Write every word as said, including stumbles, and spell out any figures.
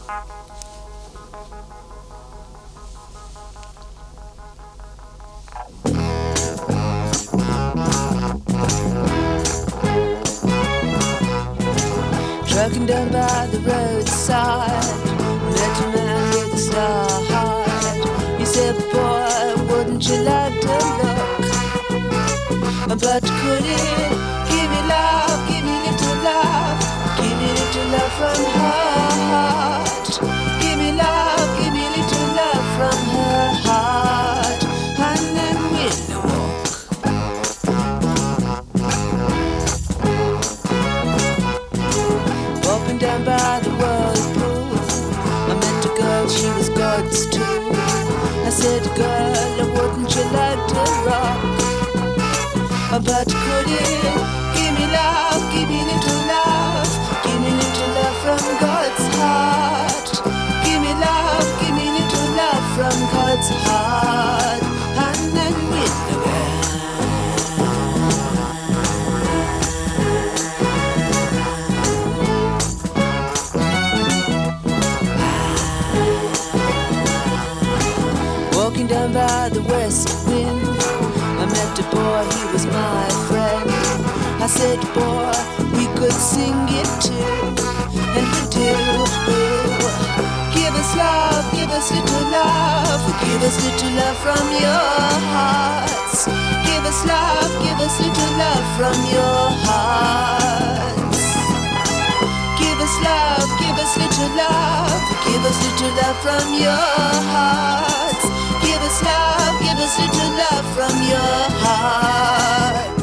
Trucking down by the roadside, met a man with a star heart. He said, boy, wouldn't you like to look? But could it give me love, give me little love, give me little love from her heart. Give me love, give me little love from her heart. And then we'll walk. Walking down by the whirlpool, I met a girl, she was God's too. I said, girl, wouldn't you like to rock? But could it give me love, give me little love, give me little love from God's heart. Give me love, give me little love from God's heart. And then we'll walking down by the west wind, I met a boy, he was my friend. I said, boy, we could sing it too, and we do. Give us love, give us little love, give us little love from your hearts. Give us love, give us little love from your hearts. Give us love, give us little love, give us little love from your hearts. Give us love, give us little love from your heart.